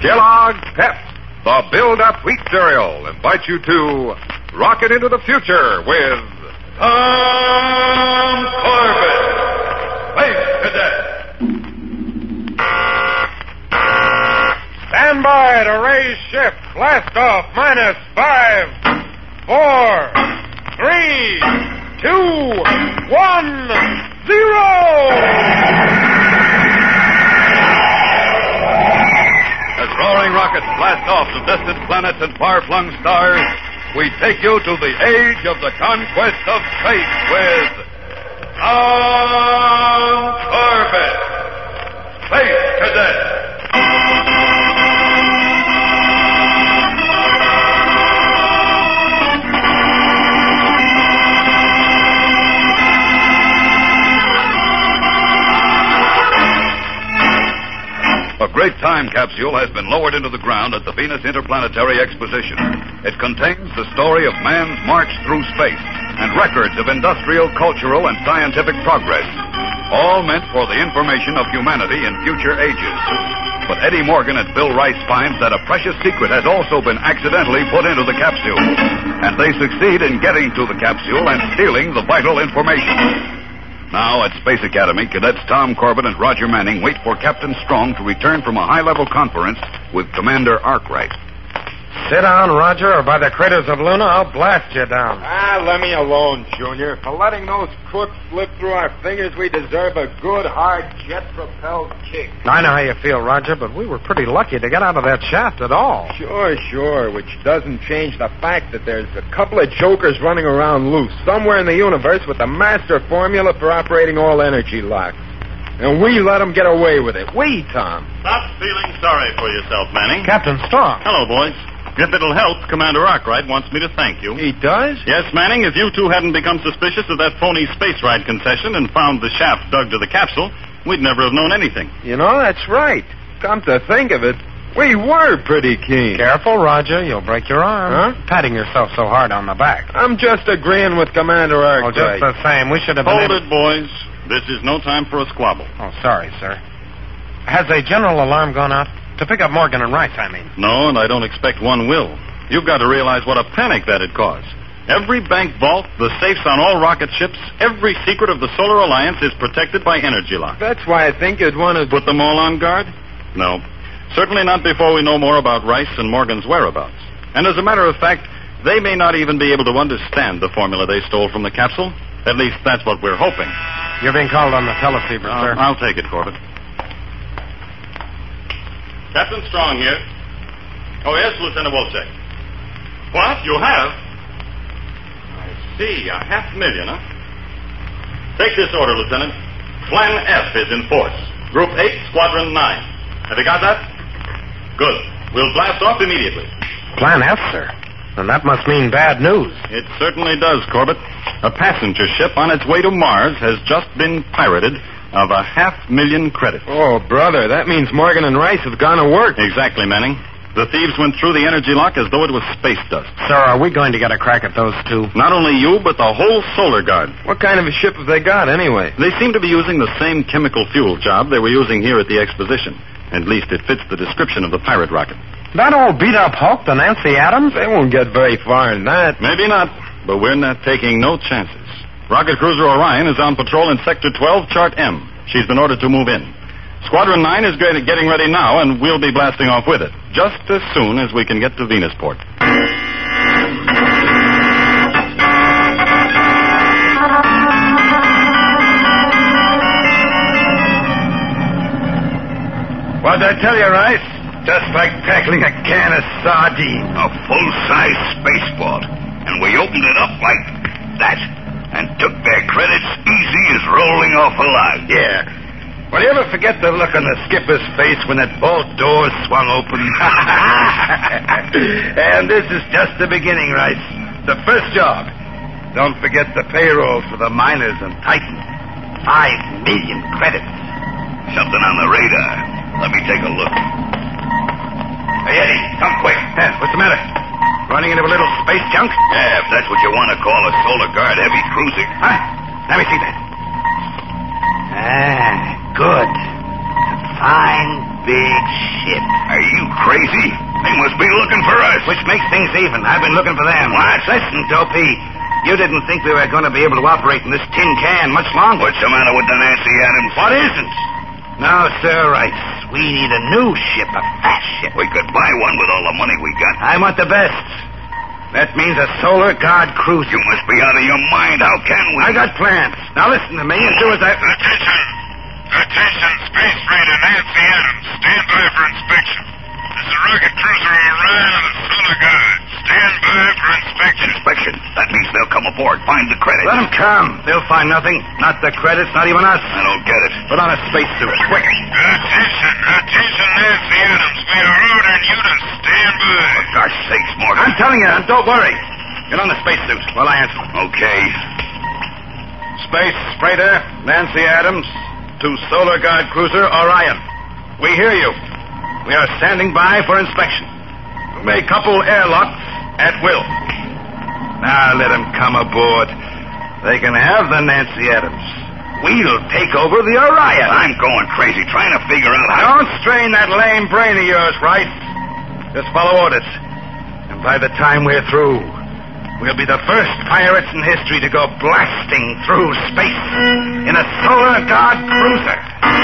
Kellogg's Pep, the build-up wheat cereal, invites you to rocket into the future with Tom Corbett, Space Cadet. Stand by to raise shift. Blast off. -5, 4, 3, 2, 1, 0. As roaring rockets blast off to distant planets and far-flung stars, we take you to the age of the conquest of space with Tom Corbett, Space Cadet. A great time capsule has been lowered into the ground at the Venus Interplanetary Exposition. It contains the story of man's march through space and records of industrial, cultural, and scientific progress, all meant for the information of humanity in future ages. But Eddie Morgan and Bill Rice finds that a precious secret has also been accidentally put into the capsule, and they succeed in getting to the capsule and stealing the vital information. Now, at Space Academy, cadets Tom Corbett and Roger Manning wait for Captain Strong to return from a high-level conference with Commander Arkwright. Sit down, Roger, or by the craters of Luna, I'll blast you down. Let me alone, Junior. For letting those crooks slip through our fingers, we deserve a good, hard, jet-propelled kick. I know how you feel, Roger, but we were pretty lucky to get out of that shaft at all. Sure, which doesn't change the fact that there's a couple of jokers running around loose somewhere in the universe with the master formula for operating all energy locks. And we let them get away with it. We, Tom. Stop feeling sorry for yourself, Manning. Captain Strong. Hello, boys. If it'll help, Commander Arkwright wants me to thank you. He does? Yes, Manning, if you two hadn't become suspicious of that phony space ride concession and found the shaft dug to the capsule, we'd never have known anything. You know, that's right. Come to think of it, we were pretty keen. Careful, Roger. You'll break your arm. Huh? Patting yourself so hard on the back. I'm just agreeing with Commander Arkwright. Oh, just the same. We should have been... Hold it, boys. This is no time for a squabble. Oh, sorry, sir. Has a general alarm gone out? To pick up Morgan and Rice, I mean. No, and I don't expect one will. You've got to realize what a panic that'd cause. Every bank vault, the safes on all rocket ships, every secret of the Solar Alliance is protected by energy lock. That's why I think you'd want to... Put them all on guard? No. Certainly not before we know more about Rice and Morgan's whereabouts. And as a matter of fact, they may not even be able to understand the formula they stole from the capsule. At least that's what we're hoping. You're being called on the teleceiver, sir. I'll take it, Corbett. Captain Strong here. Oh, yes, Lieutenant Wolchek. What? You have? I see. 500,000, huh? Take this order, Lieutenant. Plan F is in force. Group 8, Squadron 9. Have you got that? Good. We'll blast off immediately. Plan F, sir. And that must mean bad news. It certainly does, Corbett. A passenger ship on its way to Mars has just been pirated of 500,000 credits. Oh, brother, that means Morgan and Rice have gone to work. Exactly, Manning. The thieves went through the energy lock as though it was space dust. Sir, are we going to get a crack at those two? Not only you, but the whole Solar Guard. What kind of a ship have they got, anyway? They seem to be using the same chemical fuel job they were using here at the exposition. At least it fits the description of the pirate rocket. That old beat-up Hulk, the Nancy Adams? They won't get very far in that. Maybe not, but we're not taking no chances. Rocket cruiser Orion is on patrol in Sector 12, Chart M. She's been ordered to move in. Squadron 9 is getting ready now, and we'll be blasting off with it, just as soon as we can get to Venusport. What'd I tell you, Rice? Just like tackling a can of sardine. A full-size spaceport. And we opened it up like that. And took their credits easy as rolling off a log. Yeah. Will you ever forget the look on the skipper's face when that vault door swung open? And this is just the beginning, Rice. The first job. Don't forget the payroll for the miners on Titan. 5 million credits. Something on the radar. Let me take a look. Hey, Eddie, come quick. What's the matter? Running into a little space junk? Yeah, if that's what you want to call a Solar Guard heavy cruiser. Huh? Let me see that. Good. A fine big ship. Are you crazy? They must be looking for us. Which makes things even. I've been looking for them. What? Listen, Dopey. You didn't think we were going to be able to operate in this tin can much longer. What's the matter with the Nancy Adams? What isn't? No, sir, Rice. We need a new ship, a fast ship. We could buy one with all the money we got. I want the best. That means a Solar Guard cruiser. You must be out of your mind. How can we? I got plans. Now listen to me and do as I... Attention, Space Freighter Nancy Adams. Stand by for inspection. This is rocket cruiser Orion of the Solar Guard. Stand by for inspection. Inspection? That means they'll come aboard, find the credits. Let them come. They'll find nothing. Not the credits, not even us. I don't get it. Put on a spacesuit, quick. Attention, Nancy Adams. We are ordering you to stand by. For gosh sakes, Morgan. I'm telling you, don't worry. Get on the spacesuit while I answer. Okay. Space Freighter Nancy Adams to Solar Guard cruiser Orion. We hear you. We are standing by for inspection. We may couple airlocks at will. Now let them come aboard. They can have the Nancy Adams. We'll take over the Orion. I'm going crazy trying to figure out how... Don't strain that lame brain of yours, Rice. Just follow orders. And by the time we're through, we'll be the first pirates in history to go blasting through space in a Solar Guard cruiser.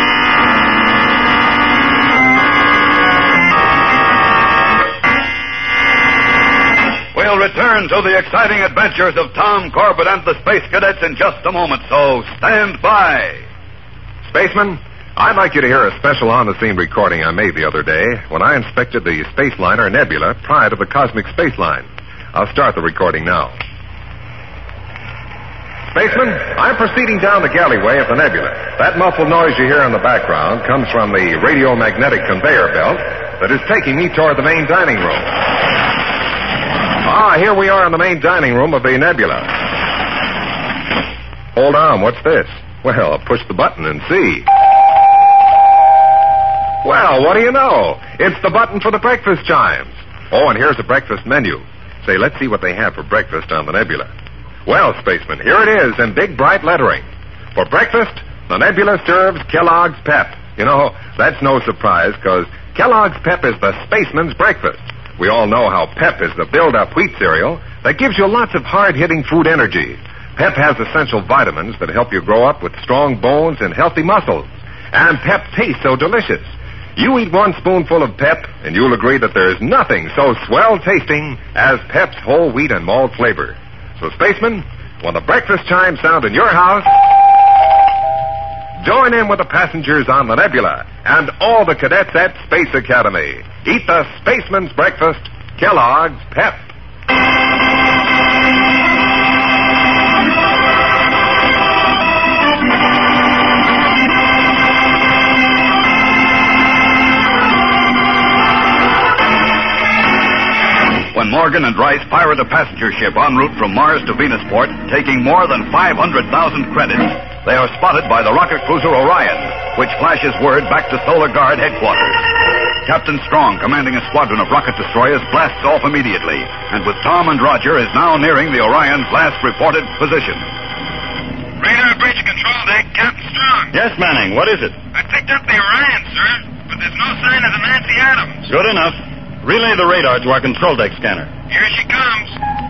We'll return to the exciting adventures of Tom Corbett and the Space Cadets in just a moment, so stand by. Spaceman, I'd like you to hear a special on-the-scene recording I made the other day when I inspected the space liner Nebula prior to the Cosmic Space Line. I'll start the recording now. Spaceman, I'm proceeding down the galleyway of the Nebula. That muffled noise you hear in the background comes from the radiomagnetic conveyor belt that is taking me toward the main dining room. Here we are in the main dining room of the Nebula. Hold on, what's this? Well, push the button and see. Well, what do you know? It's the button for the breakfast chimes. Oh, and here's the breakfast menu. Say, let's see what they have for breakfast on the Nebula. Well, Spaceman, here it is in big, bright lettering. For breakfast, the Nebula serves Kellogg's Pep. You know, that's no surprise, because Kellogg's Pep is the spaceman's breakfast. We all know how Pep is the build-up wheat cereal that gives you lots of hard-hitting food energy. Pep has essential vitamins that help you grow up with strong bones and healthy muscles. And Pep tastes so delicious. You eat one spoonful of Pep, and you'll agree that there's nothing so swell-tasting as Pep's whole wheat and malt flavor. So, Spaceman, when the breakfast chimes sound in your house, join in with the passengers on the Nebula and all the cadets at Space Academy. Eat the spaceman's breakfast, Kellogg's Pep. When Morgan and Rice pirate a passenger ship en route from Mars to Venusport, taking more than 500,000 credits, they are spotted by the rocket cruiser Orion, which flashes word back to Solar Guard headquarters. Captain Strong, commanding a squadron of rocket destroyers, blasts off immediately, and with Tom and Roger is now nearing the Orion's last reported position. Radar bridge control deck, Captain Strong. Yes, Manning, what is it? I picked up the Orion, sir, but there's no sign of the Nancy Adams. Good enough. Relay the radar to our control deck scanner. Here she comes.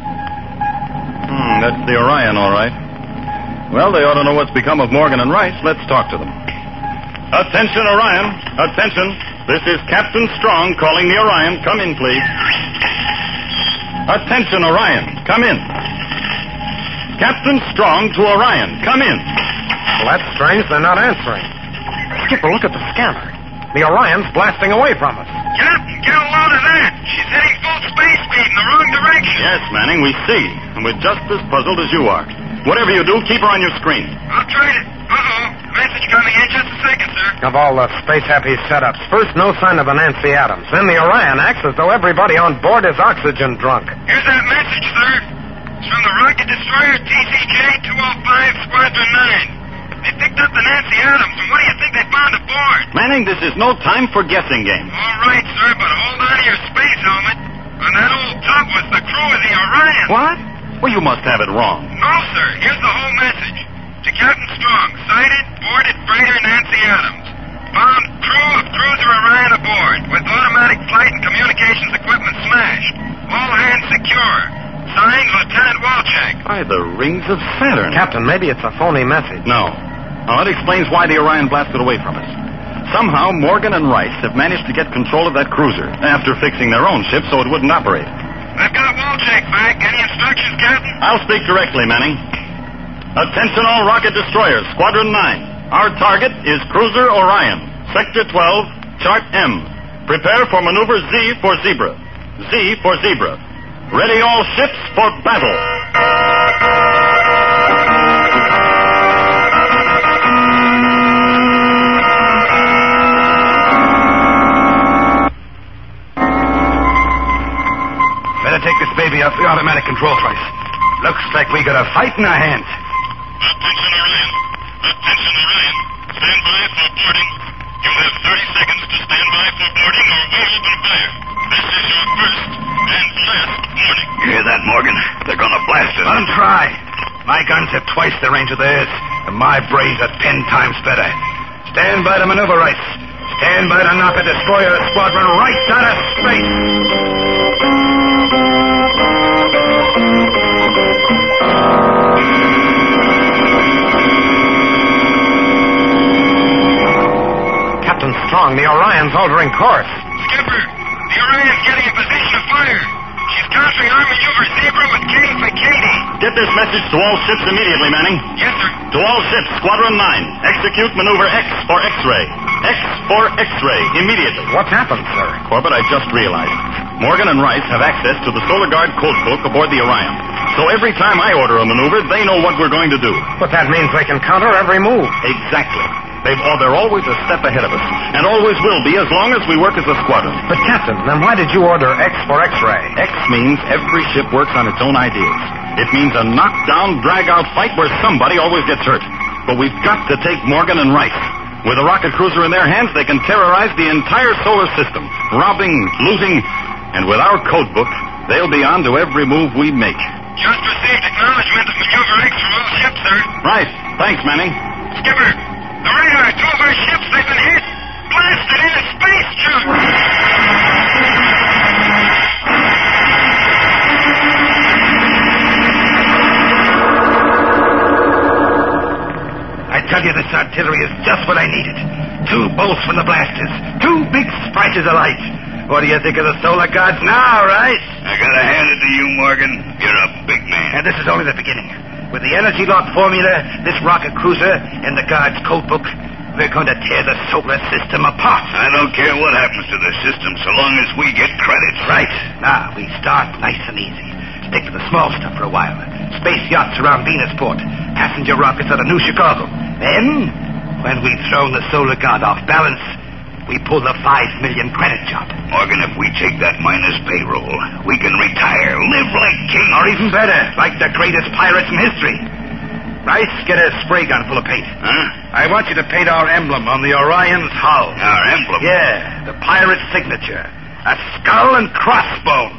That's the Orion, all right. Well, they ought to know what's become of Morgan and Rice. Let's talk to them. Attention, Orion. Attention. This is Captain Strong calling the Orion. Come in, please. Attention, Orion. Come in. Captain Strong to Orion. Come in. Well, that's strange. They're not answering. Skipper, look at the scanner. The Orion's blasting away from us. Captain, get a load of that. She's heading full space speed in the wrong direction. Yes, Manning, we see. And we're just as puzzled as you are. Whatever you do, keep her on your screen. I'll try to... Uh-oh. Message coming in just a second, sir. Of all the space-happy setups, first no sign of the Nancy Adams. Then the Orion acts as though everybody on board is oxygen drunk. Here's that message, sir. It's from the rocket destroyer TCJ 205 Squadron 9. They picked up the Nancy Adams, and what do you think they found aboard? Manning, this is no time for guessing games. All right, sir, but hold on to your space helmet. On that old tub was the crew of the Orion. What? Well, you must have it wrong. No, sir. Here's the whole message. To Captain Strong, sighted, boarded freighter Nancy Adams. Found crew of cruiser Orion man aboard, with automatic flight and communications equipment smashed. All hands secure. Signed, Lieutenant Walczak. By the rings of Saturn. Captain, maybe it's a phony message. No. It explains why the Orion blasted away from us. Somehow, Morgan and Rice have managed to get control of that cruiser after fixing their own ship so it wouldn't operate. I've got Walczak back. Any instructions, Captain? I'll speak directly, Manning. Attention all rocket destroyers, Squadron 9. Our target is Cruiser Orion, Sector 12, Chart M. Prepare for maneuver Z for Zebra. Z for Zebra. Ready all ships for battle. Better take this baby off the automatic control trace. Looks like we got a fight in our hands. Attention, Orion. Attention, Orion. Stand by for boarding. You have 30 seconds to stand by for boarding or we'll open fire. This is your first and last warning. You hear that, Morgan? They're going to blast us. Let them try. My guns have twice the range of theirs, and my brains are 10 times better. Stand by to maneuver, Rice. Stand by to knock a destroyer squadron right out of space. Captain Strong, the Orion's altering course. Skipper, the Orion's getting in position to fire. She's countering our maneuver Zebra with K for Katie. Get this message to all ships immediately, Manning. Yes, sir. To all ships, Squadron 9, execute maneuver X for X-ray. X for X-ray, immediately. What's happened, sir? Corbett, I just realized. Morgan and Rice have access to the Solar Guard code book aboard the Orion. So every time I order a maneuver, they know what we're going to do. But that means they can counter every move. Exactly. They're always a step ahead of us, and always will be as long as we work as a squadron. But, Captain, then why did you order X for X-ray? X means every ship works on its own ideas. It means a knockdown, drag-out fight where somebody always gets hurt. But we've got to take Morgan and Rice. With a rocket cruiser in their hands, they can terrorize the entire solar system, robbing, looting, and with our code book, they'll be on to every move we make. Just received acknowledgement of maneuver X from all ships, sir. Right. Thanks, Manning. Skipper, the radar, 2 of our ships, they've been hit. Blasted into space, Chuck. I tell you, this artillery is just what I needed. 2 bolts from the blasters. 2 big splashes of light. What do you think of the Solar Guards now, Rice? I gotta hand it to you, Morgan. You're a big man. And this is only the beginning. With the energy lock formula, this rocket cruiser, and the Guards' code book, we're going to tear the solar system apart. I don't care what happens to the system so long as we get credit. Right. Now, we start nice and easy. Stick to the small stuff for a while. Space yachts around Venusport. Passenger rockets out of New Chicago. Then, when we've thrown the Solar Guard off balance, we pull the 5 million credit job. Morgan, if we take that minus payroll, we can retire, live like kings. Or even better, like the greatest pirates in history. Rice, get a spray gun full of paint. Huh? I want you to paint our emblem on the Orion's hull. Our emblem? Yeah, the pirate signature. A skull and crossbone.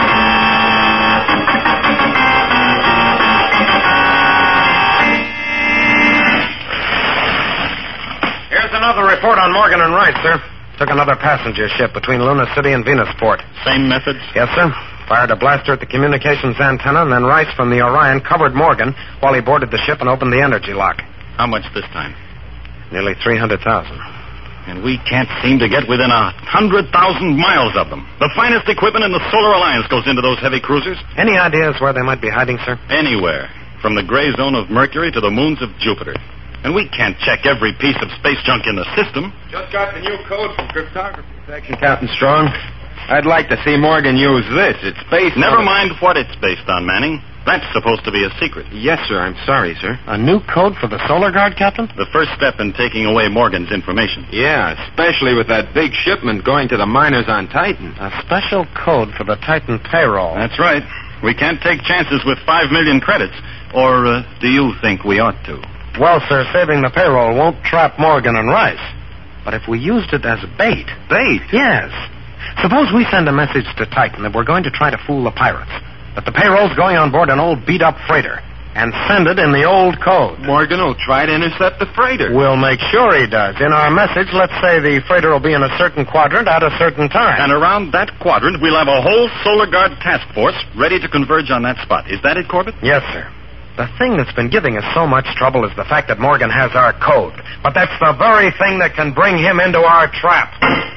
Here's another report on Morgan and Rice, sir. Took another passenger ship between Luna City and Venusport. Same methods? Yes, sir. Fired a blaster at the communications antenna, and then Rice from the Orion covered Morgan while he boarded the ship and opened the energy lock. How much this time? Nearly 300,000. And we can't seem to get within 100,000 miles of them. The finest equipment in the Solar Alliance goes into those heavy cruisers. Any ideas where they might be hiding, sir? Anywhere. From the gray zone of Mercury to the moons of Jupiter. And we can't check every piece of space junk in the system. Just got the new code from cryptography section, Captain Strong. I'd like to see Morgan use this. It's based Never on... mind what it's based on, Manning. That's supposed to be a secret. Yes, sir. I'm sorry, sir. A new code for the Solar Guard, Captain? The first step in taking away Morgan's information. Yeah, especially with that big shipment going to the miners on Titan. A special code for the Titan payroll. That's right. We can't take chances with 5 million credits. Or do you think we ought to? Well, sir, saving the payroll won't trap Morgan and Rice. But if we used it as bait... Bait? Yes. Suppose we send a message to Titan that we're going to try to fool the pirates. That the payroll's going on board an old beat-up freighter. and send it in the old code. Morgan will try to intercept the freighter. We'll make sure he does. In our message, let's say the freighter will be in a certain quadrant at a certain time. And around that quadrant, we'll have a whole Solar Guard task force ready to converge on that spot. Is that it, Corbett? Yes, sir. The thing that's been giving us so much trouble is the fact that Morgan has our code. But that's the very thing that can bring him into our trap.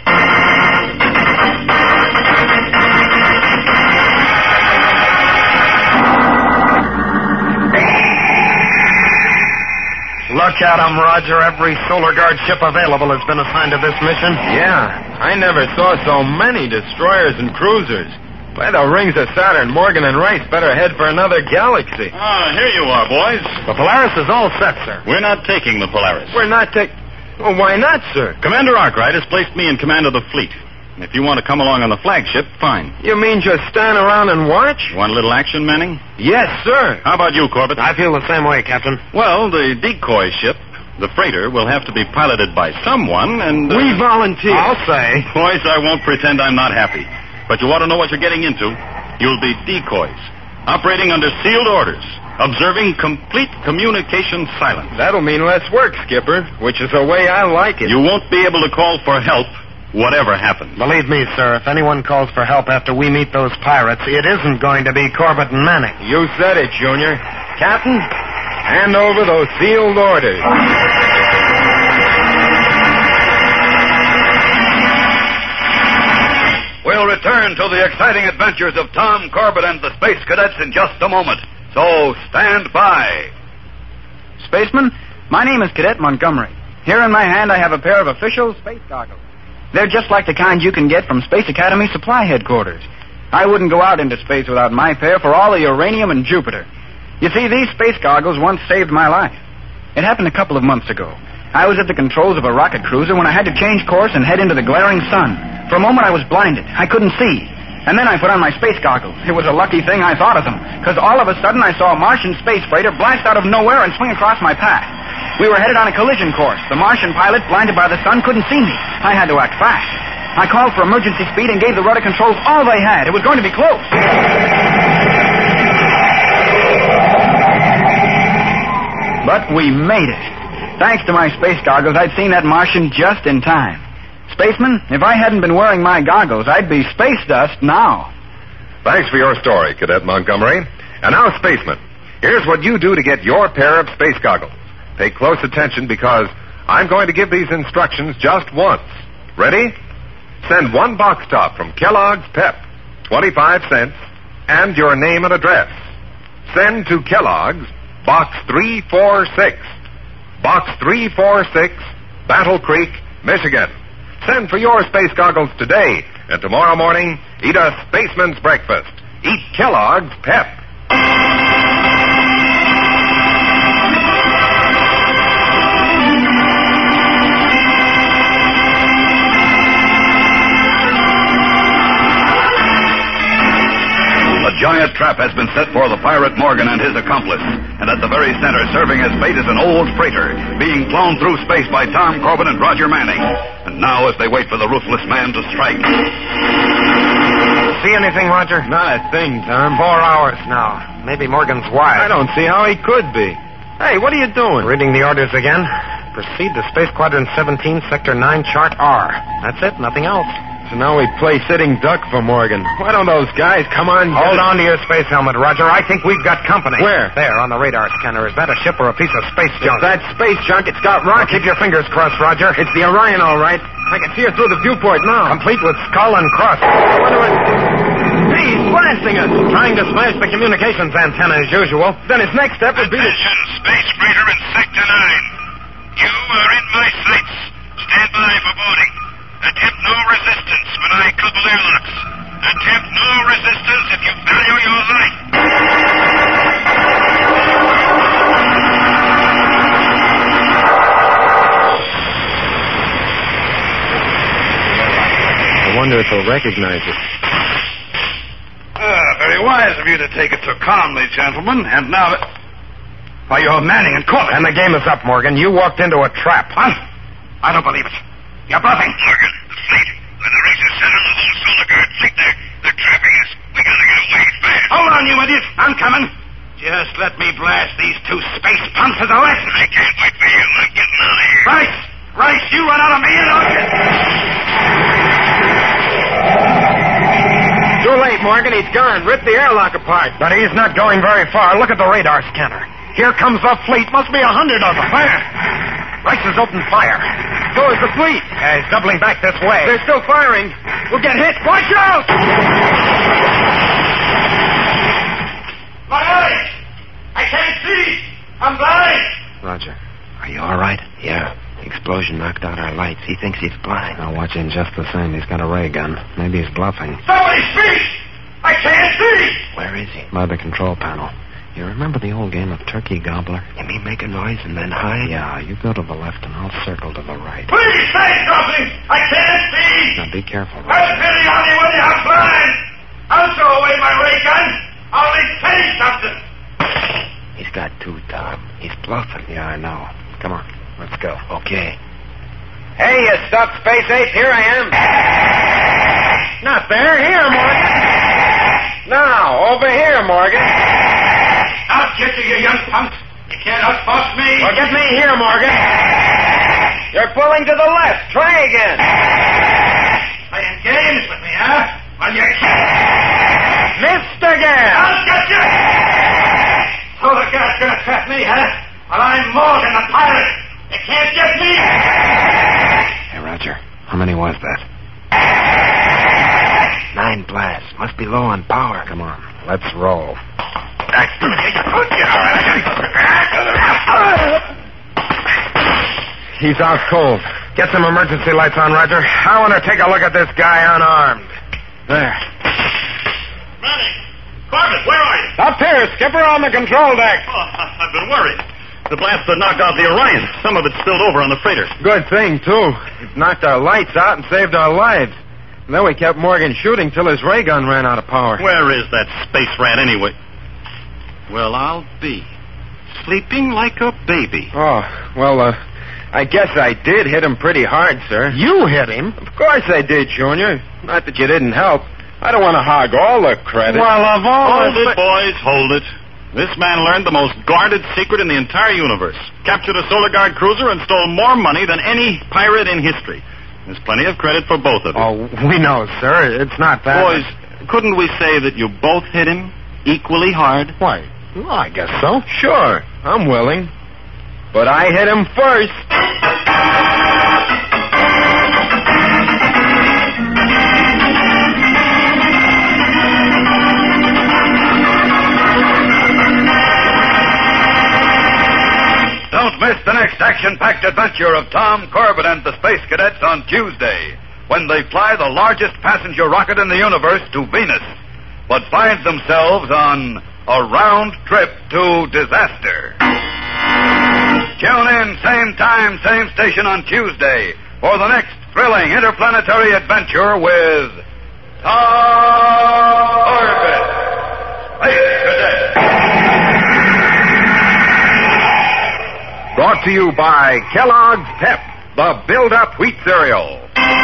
Look at him, Roger. Every Solar Guard ship available has been assigned to this mission. Yeah, I never saw so many destroyers and cruisers. By the rings of Saturn, Morgan and Rice better head for another galaxy. Ah, here you are, boys. The Polaris is all set, sir. We're not taking the Polaris. We're not Well, why not, sir? Commander Arkwright has placed me in command of the fleet. If you want to come along on the flagship, fine. You mean just stand around and watch? Want a little action, Manning? Yes, sir. How about you, Corbett? I feel the same way, Captain. Well, the decoy ship, the freighter, will have to be piloted by someone, and... We volunteer. I'll say. Boys, I won't pretend I'm not happy. But you ought to know what you're getting into. You'll be decoys, operating under sealed orders, observing complete communication silence. That'll mean less work, Skipper, which is the way I like it. You won't be able to call for help, whatever happens. Believe me, sir, if anyone calls for help after we meet those pirates, it isn't going to be Corbett and Manning. You said it, Junior. Captain, hand over those sealed orders. We'll return to the exciting adventures of Tom Corbett and the Space Cadets in just a moment. So stand by. Spaceman, my name is Cadet Montgomery. Here in my hand I have a pair of official space goggles. They're just like the kind you can get from Space Academy Supply Headquarters. I wouldn't go out into space without my pair for all the uranium in Jupiter. You see, these space goggles once saved my life. It happened a couple of months ago. I was at the controls of a rocket cruiser when I had to change course and head into the glaring sun. For a moment I was blinded. I couldn't see. And then I put on my space goggles. It was a lucky thing I thought of them, because all of a sudden I saw a Martian space freighter blast out of nowhere and swing across my path. We were headed on a collision course. The Martian pilot, blinded by the sun, couldn't see me. I had to act fast. I called for emergency speed and gave the rudder controls all they had. It was going to be close. But we made it. Thanks to my space goggles, I'd seen that Martian just in time. Spaceman, if I hadn't been wearing my goggles, I'd be space dust now. Thanks for your story, Cadet Montgomery. And now, Spaceman, here's what you do to get your pair of space goggles. Pay close attention because I'm going to give these instructions just once. Ready? Send one box top from Kellogg's Pep, 25 cents, and your name and address. Send to Kellogg's, Box 346. Box 346, Battle Creek, Michigan. Send for your space goggles today, and tomorrow morning, eat a spaceman's breakfast. Eat Kellogg's Pep. A giant trap has been set for the pirate Morgan and his accomplice. And at the very center, serving as bait, is an old freighter being flown through space by Tom Corbett and Roger Manning. And now, as they wait for the ruthless man to strike... See anything, Roger? Not a thing, Tom. 4 hours now. Maybe Morgan's wise. I don't see how he could be. Hey, what are you doing? Reading the orders again. Proceed to Space Quadrant 17, Sector 9, Chart R. That's it, nothing else. So now we play sitting duck for Morgan. Why don't those guys come on? Hold on to your space helmet, Roger. I think we've got company. Where? There, on the radar scanner. Is that a ship or a piece of space junk? If that's space junk, it's got rockets. Keep your fingers crossed, Roger. It's the Orion, all right. I can see her through the viewport now. Complete with skull and cross. Hey, he's blasting us. Trying to smash the communications antenna as usual. Then his next step would be to... Attention, Space Freighter in Sector 9. You are in my sights. Stand by for boarding. Attempt no resistance when I couple airlocks. Attempt no resistance if you value your life. I wonder if he'll recognize it. Very wise of you to take it so calmly, gentlemen. And now... Why, you're Manning and Corbett. And the game is up, Morgan. You walked into a trap. What? I don't believe it. You're bluffing. Morgan, the fleet. When the race is set on the whole Solar Guard fleet, they're trapping us. We gotta get away fast. Hold on, you idiot. I'm coming. Just let me blast these two space punks as a lesson. I can't wait for you. I'm getting out of here. Rice, you run out of me and Too late, Morgan. He's gone. Rip the airlock apart. But he's not going very far. Look at the radar scanner. Here comes the fleet. Must be 100 of them. Fire! Rice has opened fire. So is the fleet. He's doubling back this way. They're still firing. We'll get hit. Watch out! My eyes! I can't see! I'm blind! Roger. Are you all right? Yeah. The explosion knocked out our lights. He thinks he's blind. I'll watch him just the same. He's got a ray gun. Maybe he's bluffing. Somebody speak! I can't see! Where is he? By the control panel. You remember the old game of turkey gobbler? You mean make a noise and then hide? Yeah, you go to the left and I'll circle to the right. Please say something! I can't see! Now be careful. Have pity on me when I'm blind! I'll throw away my ray gun! I'll at least say something! He's got two, Tom. He's bluffing. Yeah, I know. Come on, let's go. Okay. Hey, you stuffed space ape. Here I am. Not there. Here, Morgan. Now, over here, Morgan. I'll get you young punks. You can't outfox me. Well, get me here, Morgan. You're pulling to the left. Try again. Playing games with me, huh? Well, you can't. Missed again. I'll get you. So the guy's gonna trap me, huh? Well, I'm more than a pirate. You can't get me. Hey, Roger. How many was that? 9 blasts. Must be low on power. Come on, let's roll. He's out cold. Get some emergency lights on, Roger. I want to take a look at this guy unarmed. There. Manny! Corbett, where are you? Up here, Skipper, on the control deck. Oh, I've been worried. The blast that knocked out the Orion. Some of it spilled over on the freighter. Good thing, too. It knocked our lights out and saved our lives. And then we kept Morgan shooting till his ray gun ran out of power. Where is that space rat anyway? Well, I'll be. Sleeping like a baby. Oh, well, I guess I did hit him pretty hard, sir. You hit him? Of course I did, Junior. Not that you didn't help. I don't want to hog all the credit. Well, of all... Hold it, boys, hold it. This man learned the most guarded secret in the entire universe. Captured a Solar Guard cruiser and stole more money than any pirate in history. There's plenty of credit for both of you. Oh, we know, sir. It's not that... Boys, couldn't we say that you both hit him equally hard? Why? Well, I guess so. Sure, I'm willing. But I hit him first. Don't miss the next action-packed adventure of Tom Corbett and the Space Cadets on Tuesday, when they fly the largest passenger rocket in the universe to Venus, but find themselves on a round trip to disaster. Tune in, same time, same station on Tuesday for the next thrilling interplanetary adventure with Tom Corbett, Space Cadet. Brought to you by Kellogg's Pep, the build-up wheat cereal.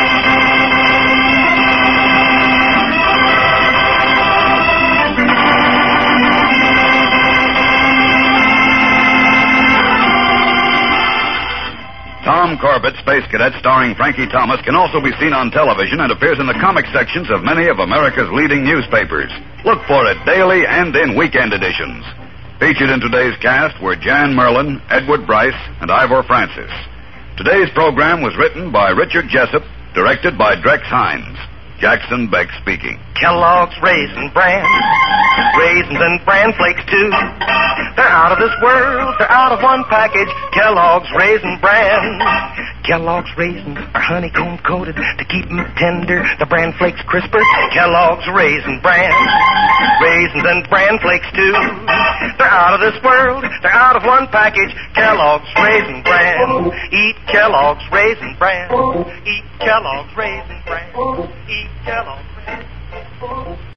Tom Corbett, Space Cadet, starring Frankie Thomas, can also be seen on television and appears in the comic sections of many of America's leading newspapers. Look for it daily and in weekend editions. Featured in today's cast were Jan Merlin, Edward Bryce, and Ivor Francis. Today's program was written by Richard Jessup, directed by Drex Hines. Jackson Beck speaking. Kellogg's Raisin Bran. Raisins and Bran Flakes, too. They're out of this world. They're out of one package. Kellogg's Raisin Bran. Kellogg's raisins are honeycomb coated to keep them tender. The Bran Flakes crisper. Kellogg's Raisin Bran. Raisins and Bran Flakes, too. They're out of this world. They're out of one package. Kellogg's Raisin Bran. Eat Kellogg's Raisin Bran. Eat Kellogg's Raisin Bran. Eat Kellogg's Raisin Bran.